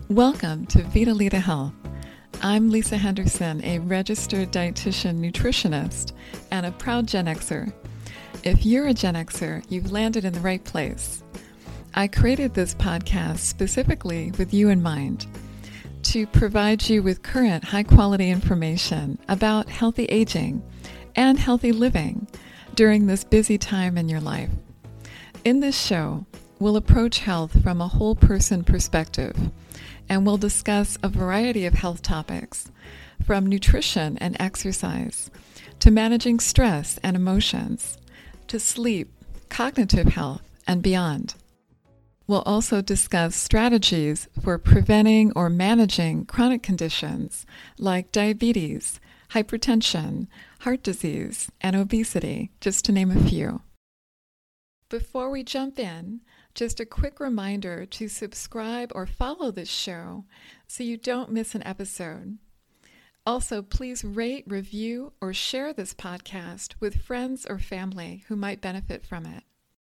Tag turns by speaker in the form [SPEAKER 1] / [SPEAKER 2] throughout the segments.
[SPEAKER 1] Welcome to Vitalita Health. I'm Lisa Henderson, a registered dietitian nutritionist and a proud Gen Xer. If you're a Gen Xer, you've landed in the right place. I created this podcast specifically with you in mind to provide you with current high-quality information about healthy aging and healthy living during this busy time in your life. In this show, we'll approach health from a whole person perspective, and we'll discuss a variety of health topics, from nutrition and exercise, to managing stress and emotions, to sleep, cognitive health, and beyond. We'll also discuss strategies for preventing or managing chronic conditions like diabetes, hypertension, heart disease, and obesity, just to name a few. Before we jump in, just a quick reminder to subscribe or follow this show so you don't miss an episode. Also, please rate, review, or share this podcast with friends or family who might benefit from it.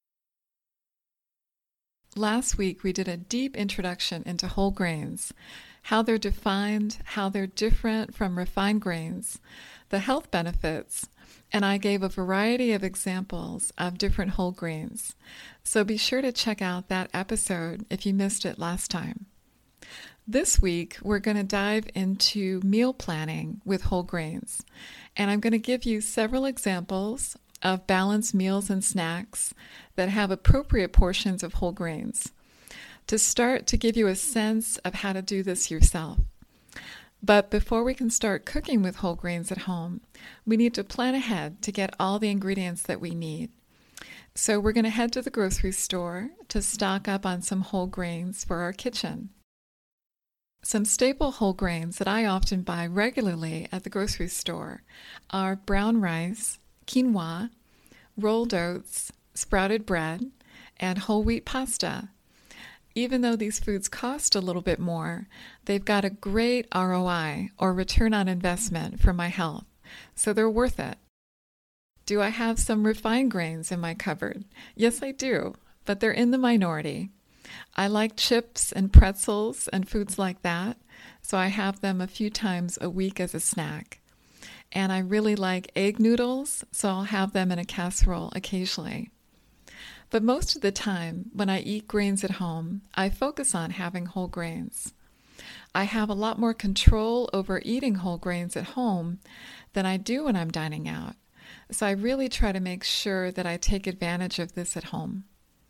[SPEAKER 1] Last week, we did a deep introduction into whole grains, how they're defined, how they're different from refined grains, the health benefits, and I gave a variety of examples of different whole grains. So be sure to check out that episode if you missed it last time. This week, we're going to dive into meal planning with whole grains, and I'm going to give you several examples of balanced meals and snacks that have appropriate portions of whole grains to start to give you a sense of how to do this yourself. But before we can start cooking with whole grains at home, we need to plan ahead to get all the ingredients that we need. So we're going to head to the grocery store to stock up on some whole grains for our kitchen. Some staple whole grains that I often buy regularly at the grocery store are brown rice, quinoa, rolled oats, sprouted bread, and whole wheat pasta. Even though these foods cost a little bit more, they've got a great ROI, or return on investment, for my health, so they're worth it. Do I have some refined grains in my cupboard? Yes, I do, but they're in the minority. I like chips and pretzels and foods like that, so I have them a few times a week as a snack. And I really like egg noodles, so I'll have them in a casserole occasionally. But most of the time, when I eat grains at home, I focus on having whole grains. I have a lot more control over eating whole grains at home than I do when I'm dining out. So I really try to make sure that I take advantage of this at home.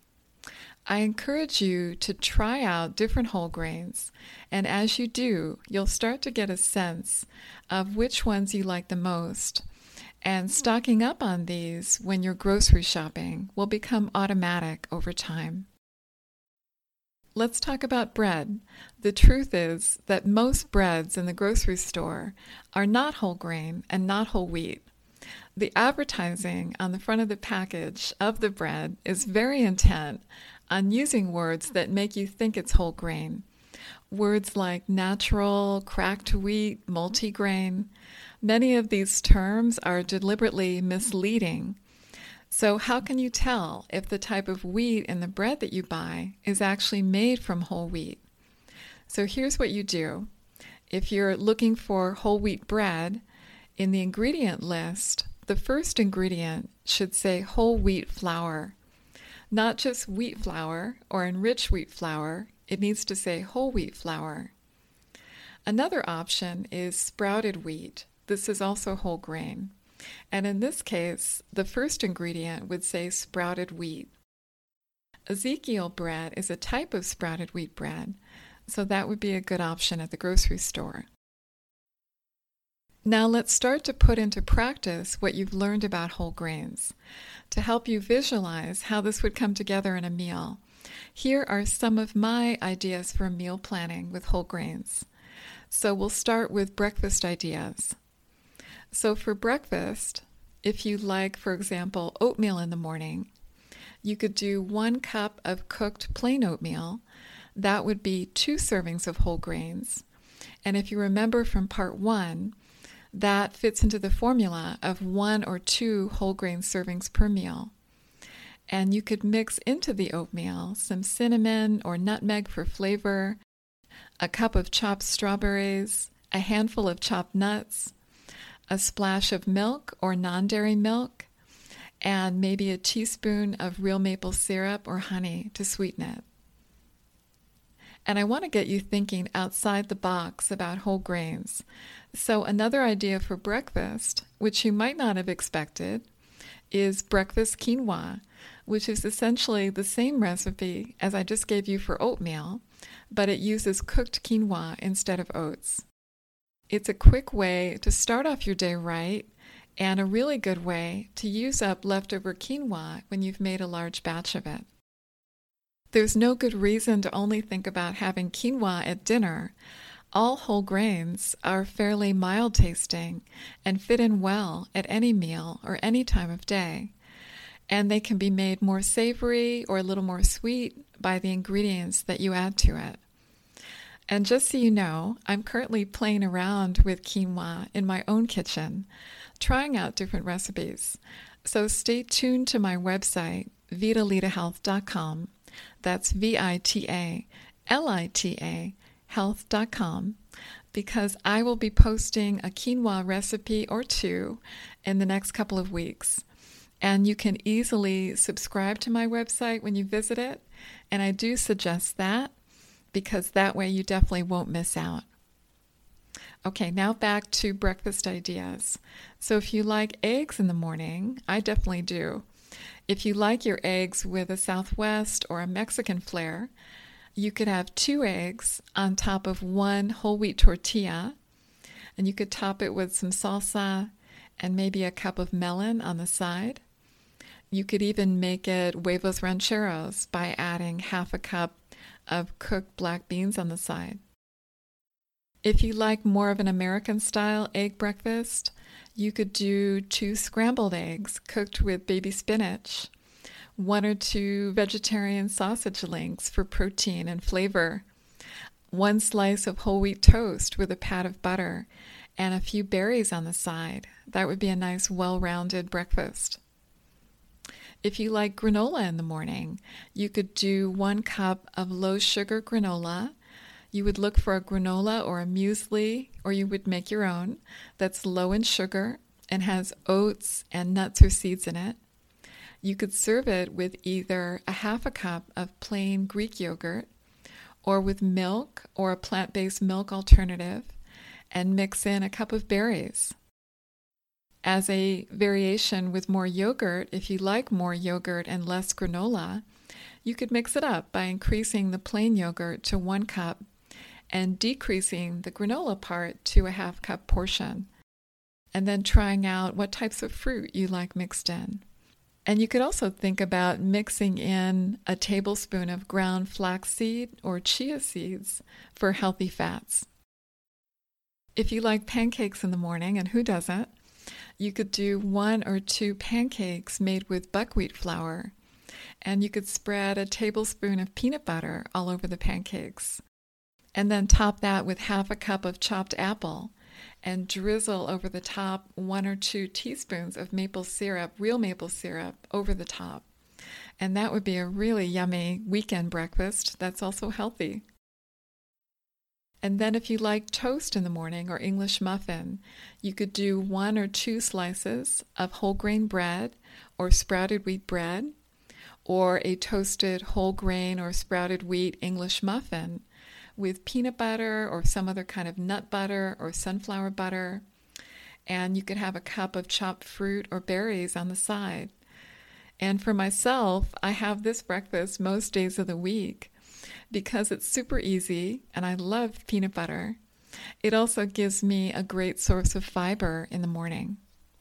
[SPEAKER 1] I encourage you to try out different whole grains, and as you do, you'll start to get a sense of which ones you like the most. And stocking up on these when you're grocery shopping will become automatic over time. Let's talk about bread. The truth is that most breads in the grocery store are not whole grain and not whole wheat. The advertising on the front of the package of the bread is very intent on using words that make you think it's whole grain. Words like natural, cracked wheat, multigrain. Many of these terms are deliberately misleading. So how can you tell if the type of wheat in the bread that you buy is actually made from whole wheat? So here's what you do. If you're looking for whole wheat bread, in the ingredient list, the first ingredient should say whole wheat flour. Not just wheat flour or enriched wheat flour, it needs to say whole wheat flour. Another option is sprouted wheat. This is also whole grain. And in this case, the first ingredient would say sprouted wheat. Ezekiel bread is a type of sprouted wheat bread, so that would be a good option at the grocery store. Now let's start to put into practice what you've learned about whole grains. To help you visualize how this would come together in a meal, here are some of my ideas for meal planning with whole grains. So we'll start with breakfast ideas. So for breakfast, if you like, for example, oatmeal in the morning, you could do 1 cup of cooked plain oatmeal. That would be 2 servings of whole grains. And if you remember from part 1, that fits into the formula of 1 or 2 whole grain servings per meal. And you could mix into the oatmeal some cinnamon or nutmeg for flavor, a cup of chopped strawberries, a handful of chopped nuts, a splash of milk or non-dairy milk, and maybe a teaspoon of real maple syrup or honey to sweeten it. And I want to get you thinking outside the box about whole grains. So another idea for breakfast, which you might not have expected, is breakfast quinoa, which is essentially the same recipe as I just gave you for oatmeal, but it uses cooked quinoa instead of oats. It's a quick way to start off your day right, and a really good way to use up leftover quinoa when you've made a large batch of it. There's no good reason to only think about having quinoa at dinner. All whole grains are fairly mild tasting and fit in well at any meal or any time of day. And they can be made more savory or a little more sweet by the ingredients that you add to it. And just so you know, I'm currently playing around with quinoa in my own kitchen, trying out different recipes. So stay tuned to my website, vitalitahealth.com. That's VITALITA health.com, because I will be posting a quinoa recipe or two in the next couple of weeks. And you can easily subscribe to my website when you visit it. And I do suggest that, because that way you definitely won't miss out. Okay, now back to breakfast ideas. So if you like eggs in the morning, I definitely do. If you like your eggs with a Southwest or a Mexican flair, you could have 2 eggs on top of 1 whole wheat tortilla, and you could top it with some salsa and maybe a cup of melon on the side. You could even make it huevos rancheros by adding half a cup of cooked black beans on the side. If you like more of an American-style egg breakfast, you could do 2 scrambled eggs cooked with baby spinach, 1 or 2 vegetarian sausage links for protein and flavor, 1 slice of whole wheat toast with a pat of butter, and a few berries on the side. That would be a nice, well-rounded breakfast. If you like granola in the morning, you could do 1 cup of low-sugar granola. You would look for a granola or a muesli, or you would make your own, that's low in sugar and has oats and nuts or seeds in it. You could serve it with either a half a cup of plain Greek yogurt or with milk or a plant-based milk alternative, and mix in a cup of berries. As a variation with more yogurt, if you like more yogurt and less granola, you could mix it up by increasing the plain yogurt to 1 cup and decreasing the granola part to a half cup portion, and then trying out what types of fruit you like mixed in. And you could also think about mixing in a tablespoon of ground flaxseed or chia seeds for healthy fats. If you like pancakes in the morning, and who doesn't, you could do 1 or 2 pancakes made with buckwheat flour, and you could spread a tablespoon of peanut butter all over the pancakes, and then top that with half a cup of chopped apple, and drizzle over the top 1 or 2 teaspoons of maple syrup, real maple syrup, over the top. And that would be a really yummy weekend breakfast that's also healthy. And then if you like toast in the morning or English muffin, you could do 1 or 2 slices of whole grain bread or sprouted wheat bread, or a toasted whole grain or sprouted wheat English muffin with peanut butter or some other kind of nut butter or sunflower butter. And you could have a cup of chopped fruit or berries on the side. And for myself, I have this breakfast most days of the week because it's super easy and I love peanut butter. It also gives me a great source of fiber in the morning.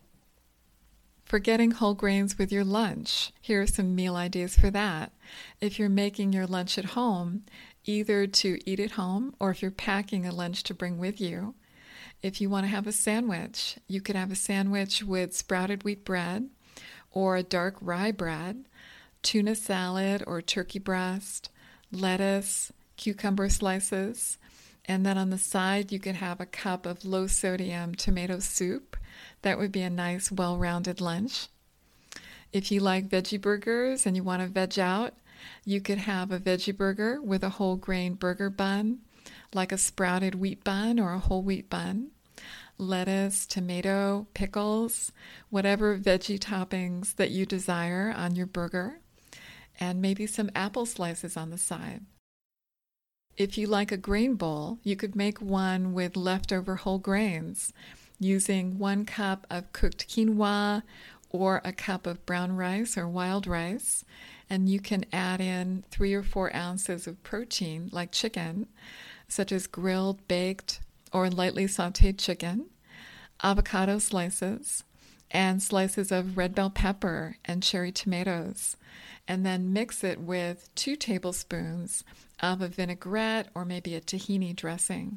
[SPEAKER 1] For getting whole grains with your lunch, here are some meal ideas for that. If you're making your lunch at home, either to eat at home or if you're packing a lunch to bring with you. If you want to have a sandwich, you could have a sandwich with sprouted wheat bread or a dark rye bread, tuna salad or turkey breast, lettuce, cucumber slices, and then on the side you could have a cup of low-sodium tomato soup. That would be a nice, well-rounded lunch. If you like veggie burgers and you want to veg out, you could have a veggie burger with a whole grain burger bun, like a sprouted wheat bun or a whole wheat bun, lettuce, tomato, pickles, whatever veggie toppings that you desire on your burger, and maybe some apple slices on the side. If you like a grain bowl, you could make one with leftover whole grains using 1 cup of cooked quinoa or a cup of brown rice or wild rice, and you can add in 3 or 4 ounces of protein like chicken, such as grilled, baked, or lightly sauteed chicken, avocado slices, and slices of red bell pepper and cherry tomatoes, and then mix it with 2 tablespoons of a vinaigrette or maybe a tahini dressing.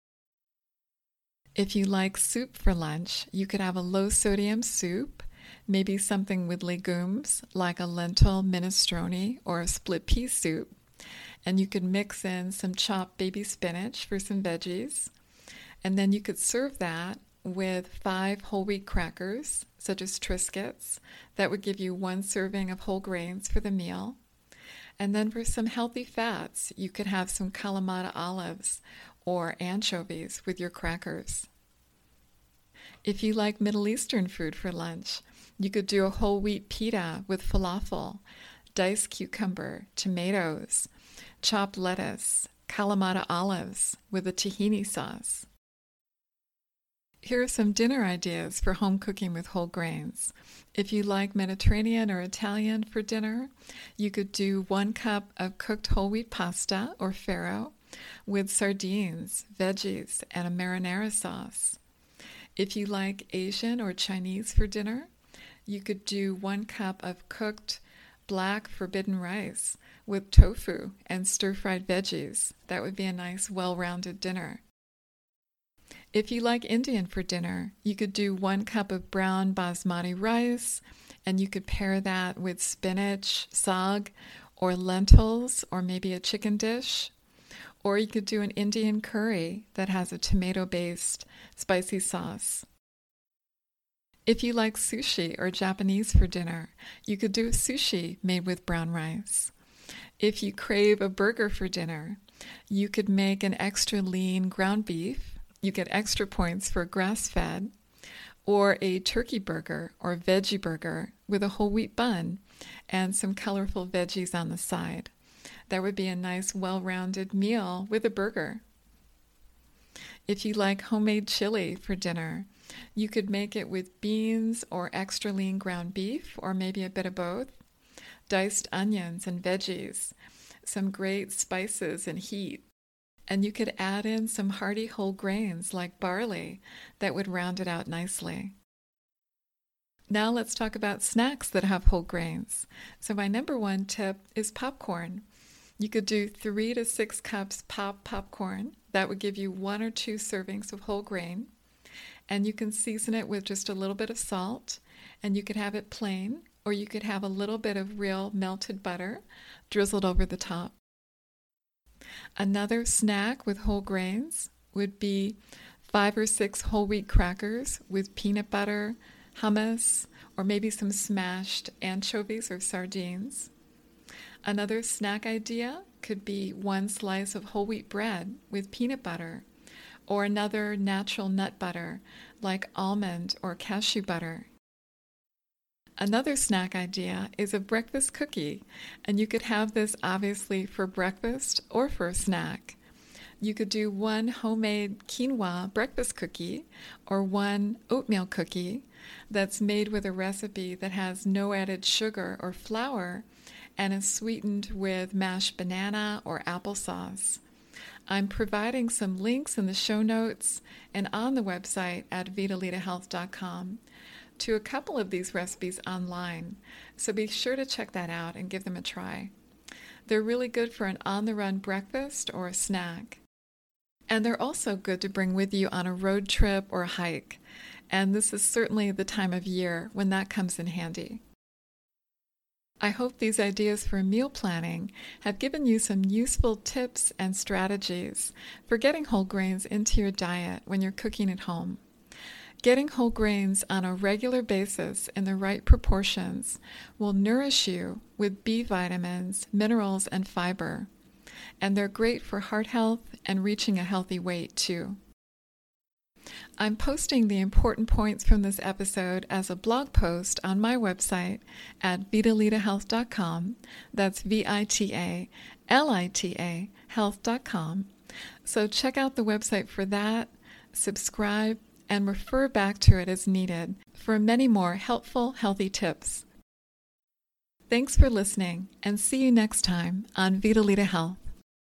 [SPEAKER 1] If you like soup for lunch, you could have a low-sodium soup, maybe something with legumes like a lentil minestrone or a split pea soup, and you could mix in some chopped baby spinach for some veggies, and then you could serve that with 5 whole wheat crackers, such as Triscuits. That would give you 1 serving of whole grains for the meal. And then for some healthy fats, you could have some Kalamata olives or anchovies with your crackers. If you like Middle Eastern food for lunch, you could do a whole wheat pita with falafel, diced cucumber, tomatoes, chopped lettuce, Kalamata olives with a tahini sauce. Here are some dinner ideas for home cooking with whole grains. If you like Mediterranean or Italian for dinner, you could do 1 cup of cooked whole wheat pasta or farro with sardines, veggies, and a marinara sauce. If you like Asian or Chinese for dinner, you could do 1 cup of cooked black forbidden rice with tofu and stir-fried veggies. That would be a nice, well-rounded dinner. If you like Indian for dinner, you could do 1 cup of brown basmati rice, and you could pair that with spinach, saag, or lentils, or maybe a chicken dish. Or you could do an Indian curry that has a tomato-based spicy sauce. If you like sushi or Japanese for dinner, you could do a sushi made with brown rice. If you crave a burger for dinner, you could make an extra lean ground beef. You get extra points for grass-fed, or a turkey burger or veggie burger with a whole wheat bun and some colorful veggies on the side. That would be a nice, well-rounded meal with a burger. If you like homemade chili for dinner, you could make it with beans or extra lean ground beef, or maybe a bit of both, diced onions and veggies, some great spices and heat. And you could add in some hearty whole grains like barley that would round it out nicely. Now let's talk about snacks that have whole grains. So my number 1 tip is popcorn. You could do 3 to 6 cups popcorn. That would give you 1 or 2 servings of whole grain. And you can season it with just a little bit of salt. And you could have it plain, or you could have a little bit of real melted butter drizzled over the top. Another snack with whole grains would be 5 or 6 whole wheat crackers with peanut butter, hummus, or maybe some smashed anchovies or sardines. Another snack idea could be 1 slice of whole wheat bread with peanut butter, or another natural nut butter like almond or cashew butter. Another snack idea is a breakfast cookie, and you could have this obviously for breakfast or for a snack. You could do 1 homemade quinoa breakfast cookie or 1 oatmeal cookie that's made with a recipe that has no added sugar or flour and is sweetened with mashed banana or applesauce. I'm providing some links in the show notes and on the website at vitalitahealth.com to a couple of these recipes online, so be sure to check that out and give them a try. They're really good for an on-the-run breakfast or a snack. And they're also good to bring with you on a road trip or a hike, and this is certainly the time of year when that comes in handy. I hope these ideas for meal planning have given you some useful tips and strategies for getting whole grains into your diet when you're cooking at home. Getting whole grains on a regular basis in the right proportions will nourish you with B vitamins, minerals, and fiber. and they're great for heart health and reaching a healthy weight too. I'm posting the important points from this episode as a blog post on my website at vitalitahealth.com. That's VITALITA health.com. So check out the website for that, subscribe, and refer back to it as needed for many more helpful, healthy tips. Thanks for listening, and see you next time on Vitalita Health.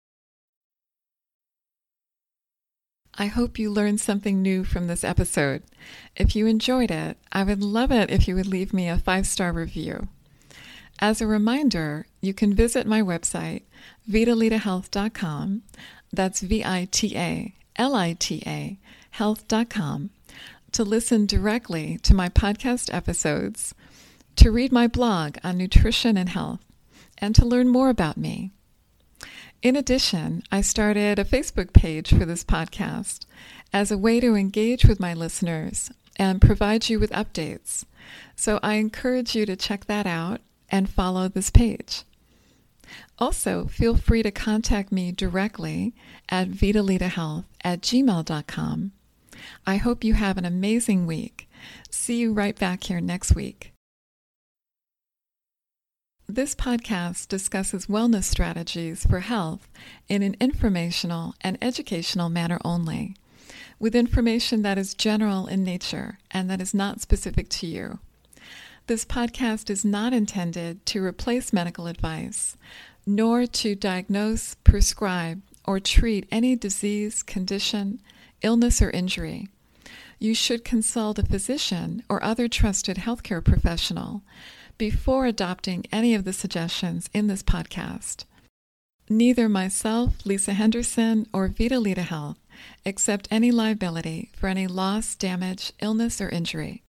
[SPEAKER 1] I hope you learned something new from this episode. If you enjoyed it, I would love it if you would leave me a 5-star review. As a reminder, you can visit my website, vitalitahealth.com. That's VITALITA health.com, to listen directly to my podcast episodes, to read my blog on nutrition and health, and to learn more about me. In addition, I started a Facebook page for this podcast as a way to engage with my listeners and provide you with updates. So I encourage you to check that out and follow this page. Also, feel free to contact me directly at vitalitahealth@gmail.com. I hope you have an amazing week. See you right back here next week. This podcast discusses wellness strategies for health in an informational and educational manner only, with information that is general in nature and that is not specific to you. This podcast is not intended to replace medical advice, nor to diagnose, prescribe, or treat any disease, condition, illness, or injury. You should consult a physician or other trusted healthcare professional before adopting any of the suggestions in this podcast. Neither myself, Lisa Henderson, or Vitalita Health accept any liability for any loss, damage, illness, or injury.